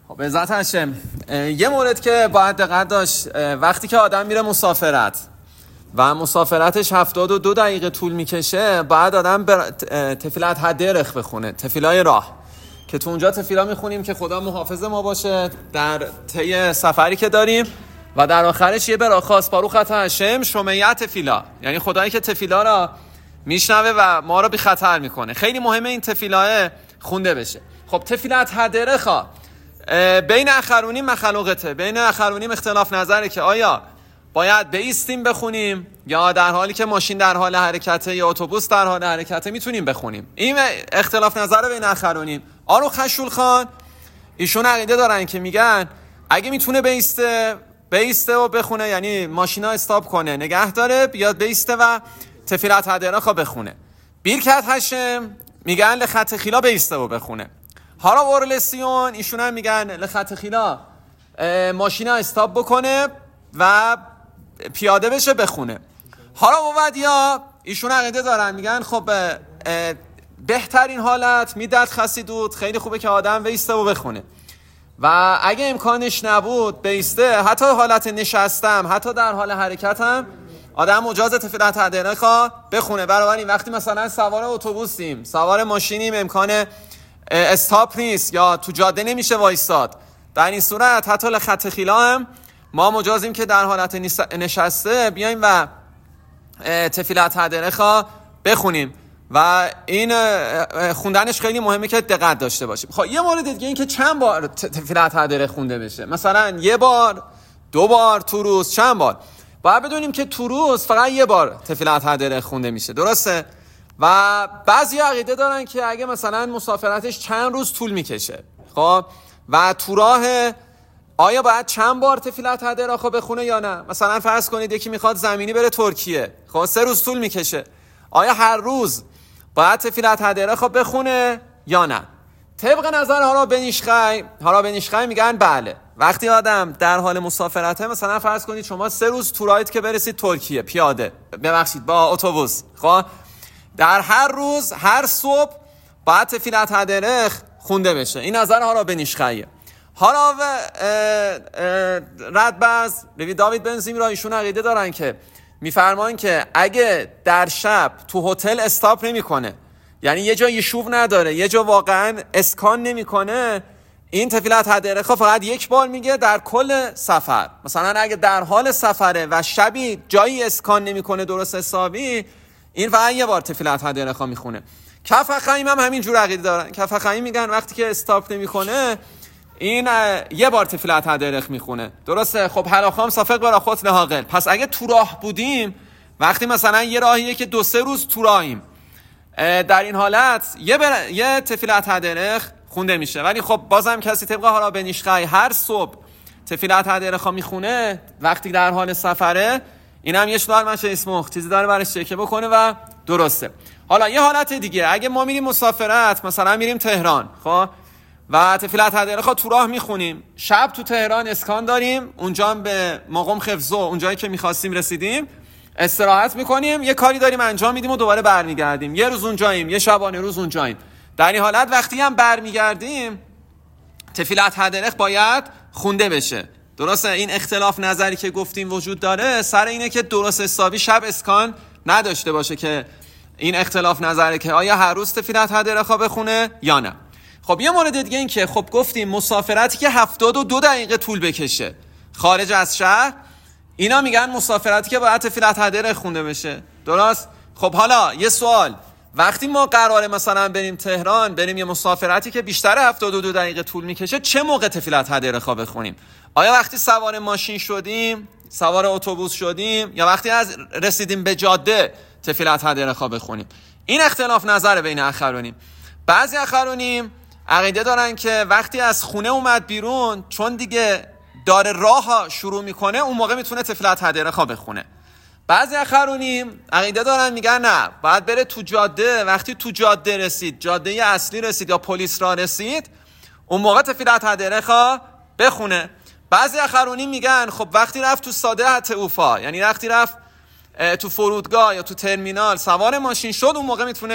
خب عزت هاشم، یه مورد که باید دقت داشت وقتی که آدم میره مسافرت و مسافرتش 72 دقیقه طول میکشه، باید آدم تفیلت هدرخ بخونه، تفیلای راه، که تو اونجا تفیلا میخونیم که خدا محافظ ما باشه در طی سفری که داریم و در آخرش یه براخاست باروخ اتى هاشم شمیع تفیلا، یعنی خدایی که تفیلا را میشنوه و ما را بی خطر میکنه. خیلی مهمه این تفیلاه خونده بشه. خب تفیلت هدرخا بین اخرونیم مخلوقته، بین اخرونیم اختلاف نظره که آیا باید بایستیم بخونیم یا در حالی که ماشین در حال حرکته یا اتوبوس در حال حرکته میتونیم بخونیم. این اختلاف نظر بین اخرونیم. آروخ هشولخان ایشون عقیده دارن که میگن اگه میتونه بیسته و بخونه، یعنی ماشینا استاپ کنه نگه داره بیاد بیسته و تفیلت هدرخا بخونه. بیرکت هاشم میگن لخط خیلا بیسته و بخونه. هارا اورلسیون ایشون هم میگن لخط خیلا ماشینا استاپ بکنه و پیاده بشه بخونه. هارا اوودیا ایشون عقیده دارن میگن خب بهترین حالت میداد خسیدود، خیلی خوبه که آدم بیسته و بخونه و اگه امکانش نبود بیسته، حتی حالت نشستم حتی در حال حرکتم آدم مجاز تفیلت هدرخا بخونه. برای وقتی مثلا سوار اتوبوسیم، سوار ماشینیم، امکان استاپ نیست یا تو جاده نمیشه وایستاد، در این صورت حتی لخط خیلا هم ما مجازیم که در حالت نشسته بیایم و تفیلت هدرخا بخونیم و این خوندنش خیلی مهمه که دقت داشته باشیم. خب یه مورد دیگه این که چند بار تفیلت هدرخ خونده بشه، مثلا یه بار، 2 بار تو روز، چند بار. باید بدونیم که تو روز فقط یه بار تفیلت هدرخ خونده میشه، درسته؟ و بعضی عقیده دارن که اگه مثلا مسافرتش چند روز طول میکشه، خب و تو راه آیا باید چند بار تفیلت هدرخا بخونه یا نه؟ مثلا فرض کنید یکی میخواد زمینی بره ترکیه، خب 3 روز طول میکشه، آیا هر روز باید تفیلت هدرخا بخونه یا نه؟ طبق نظر هارا بنیشخی میگن بله. وقتی آدم در حال مسافرته، مثلا فرض کنید شما 3 روز تو راهید که برسید ترکیه پیاده، ببخشید با اتوبوس، خب در هر روز هر صبح باید تفیلت هدرخ خونده بشه. این نظر هارا بنیشخیه. هارا و ردبز داوید بنزیم را ایشون عقیده دارن که میفرمان که اگه در شب تو هتل استاپ نمیکنه، یعنی یه جا یشوب نداره، یه جا واقعا اسکان نمیکنه، این تفیلت هدرخا فقط 1 بار میگه در کل سفر. مثلا اگه در حال سفره و شبی جایی اسکان نمیکنه درست حسابی، این فقط 1 بار تفیلت هدرخا میخونه. کف خیم هم همین جور عقیده دارن. کف خیم میگن وقتی که استاپ نمیکنه این 1 بار تفیلت هدرخ میخونه، درسته؟ خب هلاخام صافق برا خود لهاقل. پس اگه تو راه بودیم، وقتی مثلا یه راهیه که 2-3 روز تو راهیم، در این حالت یه تفیلت هدرخ خونده میشه. ولی خب بازم کسی طبق هارا بنیشخی هر صبح تفیلت هدرخا میخونه وقتی در حال سفره، این هم یه شلال منشه اسمخ چیزی داره برش چکه بکنه و درسته. حالا یه حالت دیگه، اگه ما میریم مسافرت، مثلا میریم تهران، خب و تفیلت هدرخا تو راه میخونیم، شب تو تهران اسکان داریم، اونجا هم به مقام خفزو، اونجایی که میخواستیم رسیدیم، استراحت میکنیم، یه کاری داریم انجام میدیم و دوباره برمیگردیم، یه روز اونجاییم، یه شبانه روز اونجاییم. در این حالت وقتی هم برمیگردیم تفیلت هدرخ باید خونده بشه، درسته؟ این اختلاف نظری که گفتیم وجود داره سر اینه که درست حسابی شب اسکان نداشته باشه، که این اختلاف نظره که آیا هر روز تفیلت هدرخا بخونه یا نه. خب یه مورد دیگه این که خب گفتیم مسافرتی که 72 دقیقه طول بکشه خارج از شهر، اینا میگن مسافرتی که باید تفیلت هدرخ خونده بشه، درست؟ خب حالا یه سوال، وقتی ما قراره مثلا بریم تهران، بریم یه مسافرتی که بیشتر 72 دقیقه طول میکشه، چه موقع تفیلت هدرخا بخونیم؟ آیا وقتی سوار ماشین شدیم، سوار اتوبوس شدیم، یا وقتی از رسیدیم به جاده تفیلت هدرخا بخونیم؟ این اختلاف نظر بین اخرونیم. بعضی اخرونیم عقیده دارن که وقتی از خونه اومد بیرون، چون دیگه داره راه شروع میکنه، اون موقع میتونه تفیلت هدرخا بخونه. بعضی اخرونیم عقیده دارن میگن نه، باید بره تو جاده، وقتی تو جاده رسید، جاده اصلی رسید یا پلیس را رسید، اون موقع تفیلت هدرخا بخونه. بعضی اخرونیم میگن خب وقتی رفت تو ساده هتعوفا، یعنی وقتی رفت تو فرودگاه یا تو ترمینال سوار ماشین شد، اون موقع میتونه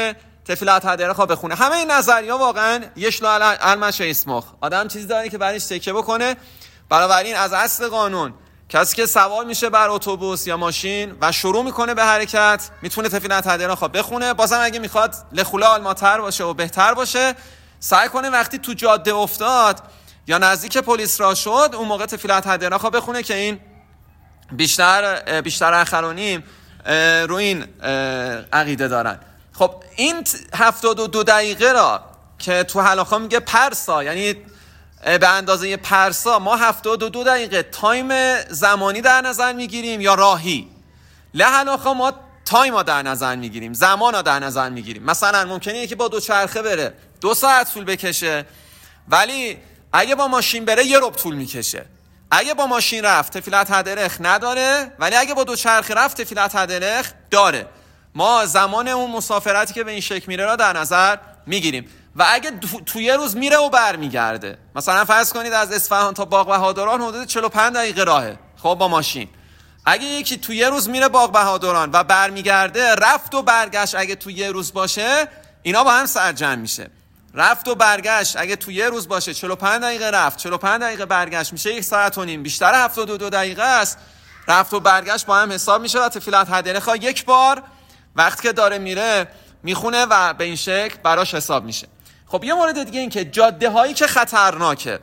تفیلت هدره خواه بخونه. همه این نظریه واقعا یشلو علمش اسمخ، آدم چیزی داره که برایش تکیه بکنه. بنابراین از اصل قانون کسی که سوار میشه بر اتوبوس یا ماشین و شروع میکنه به حرکت میتونه تفیلت هدره خواه بخونه. بازم اگه میخواد لخوله آلماتر باشه و بهتر باشه، سعی کنه وقتی تو جاده افتاد یا نزدیک پلیس را شد اون موقع تفیلت هدره خواه بخونه، که این بیشتر اخرانیم رو این عقیده دارن. خب این 72 دقیقه را که تو حلاخا میگه پرسا، یعنی به اندازه پرسا، ما 72 دقیقه تایم زمانی در نظر میگیریم یا راهی؟ لحلاخا ما تایم ها در نظر میگیریم، زمان ها در نظر میگیریم. مثلا ممکنه یکی با دوچرخه بره 2 ساعت طول بکشه، ولی اگه با ماشین بره 1 ربع طول میکشه. اگه با ماشین رفت تفیلت هدرخ نداره، ولی اگه با دوچرخه رفت تفیلت هدرخ داره. ما زمان اون مسافرتی که به این شکل میره را در نظر میگیریم. و اگه تو یه روز میره و برمیگرده، مثلا فرض کنید از اصفهان تا باغ بهادران حدود 45 دقیقه راهه، خب با ماشین. اگه یکی تو یه روز میره باغ بهادران و برمیگرده، رفت و برگشت اگه تو یه روز باشه اینا با هم سرجم میشه. رفت و برگشت اگه تو یه روز باشه 45 دقیقه رفت 45 دقیقه برگشت میشه 1 ساعت و نیم، بیشتر 72 دقیقه است. رفت و برگشت با هم حساب میشه و تفیلت هدره خواه یک بار وقتی که داره میره میخونه و به این شکل براش حساب میشه. خب یه مورد دیگه این که جاده هایی که خطرناکه،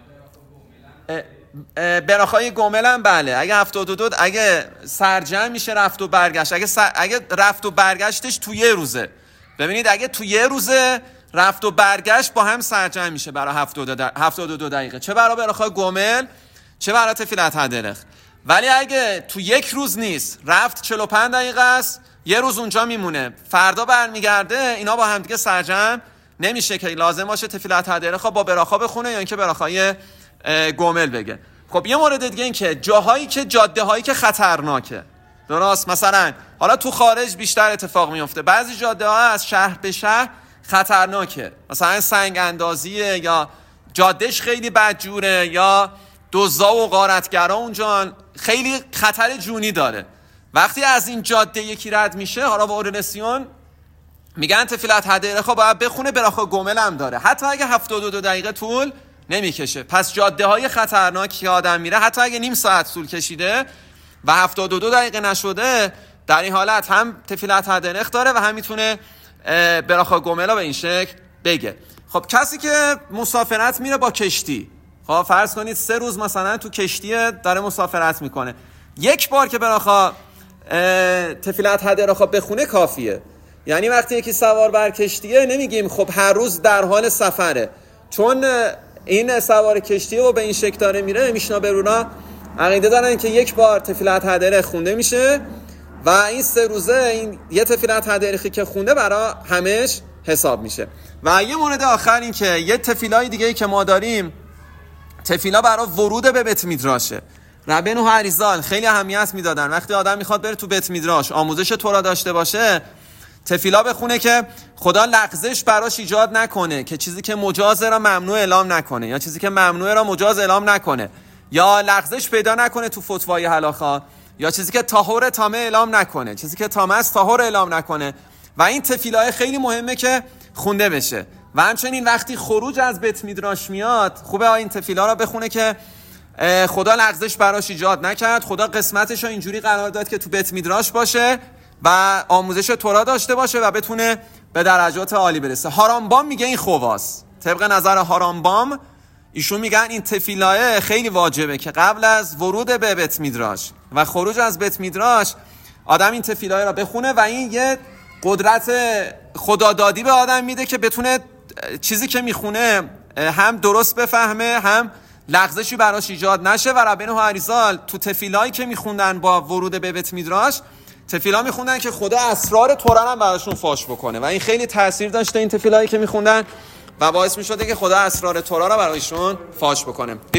براخای گومل هم بله، اگه 72 اگه سرجم میشه رفت و برگشت، اگه رفت و برگشتش تو یه روزه، ببینید اگه تو یه روزه رفت و برگشت با هم سرجم میشه برای 72 دقیقه، چه برای براخای گومل چه برای تفیلت هدرخ. ولی اگه تو یک روز نیست، رفت 45 دقیقه است، یه روز اونجا میمونه، فردا برمیگرده، اینا با هم دیگه سرجم نمیشه که لازم باشه تفیلت هدره خواه با براخا بخونه یا اینکه براخای گومل بگه. خب یه مورد دیگه این که جاهایی که جاده هایی که خطرناکه، درست، مثلا حالا تو خارج بیشتر اتفاق میفته، بعضی جاده ها از شهر به شهر خطرناکه، مثلا سنگ اندازیه یا جادهش خیلی بدجوره یا دزدا و غارتگرا اونجا خیلی خطر جونی داره. وقتی از این جاده یکی رد میشه، حالا با اورلسیون میگن تفیلت هدره خواه باید بخونه، براخا گومل هم داره، حتی اگه 72 دقیقه طول نمیکشه. پس جاده های خطرناکی که آدم میره حتی اگه نیم ساعت طول کشیده و 72 دقیقه نشده، در این حالت هم تفیلت هدره داره و هم میتونه براخا گومل به این شکل بگه. خب کسی که مسافرت میره با کشتی، خب فرض کنید 3 روز مثلا تو کشتی داره مسافرت میکنه، یک بار که براخا تفیلت هدره خواه بخونه کافیه. یعنی وقتی یکی سوار بر کشتیه نمیگیم خب هر روز در حال سفره، چون این سوار کشتیه و به این شکل داره میره، میشنا برونا عقیده دارن که یک بار تفیلت هدره خونده میشه و این 3 روزه این یه تفیلت هدره که خونده برای همش حساب میشه. و یه مورد آخر این که یه تفیلای دیگه که ما داریم، تفیلا برای ورود به بیت میدراشه. ربنو هریزال خیلی اهمیت میدادن وقتی آدم میخواد بره تو بیت میدراش آموزش تورا داشته باشه، تفیلا بخونه که خدا لغزش براش ایجاد نکنه، که چیزی که مجازه را ممنوع اعلام نکنه یا چیزی که ممنوع را مجاز اعلام نکنه، یا لغزش پیدا نکنه تو فتوای هلاخا، یا چیزی که طاهر تامه اعلام نکنه، چیزی که تامه است طاهر اعلام نکنه. و این تفیلای خیلی مهمه که خونده بشه. و همچنین وقتی خروج از بیت میدراش میاد، خوبه این تفیلا را بخونه که خدا لغزش براش ایجاد نکرد، خدا قسمتش رو اینجوری قرار داد که تو بیت میدراش باشه و آموزش تورا داشته باشه و بتونه به درجات عالی برسه. هارامبام میگه این خواست، طبق نظر هارامبام ایشون میگن این تفیلاه خیلی واجبه که قبل از ورود به بیت میدراش و خروج از بیت میدراش آدم این تفیلاه را بخونه و این یه قدرت خدادادی به آدم میده که بتونه چیزی که میخونه هم درست بفهمه هم لغزشی براش ایجاد نشه. و ربنو هریزال تو تفیلایی که میخوندن با ورود به بیت میدراش، تفیلا میخوندن که خدا اسرار تورا هم براشون فاش بکنه و این خیلی تاثیر داشته این تفیلایی که میخوندن و باعث میشده که خدا اسرار تورا رو برایشون فاش بکنه.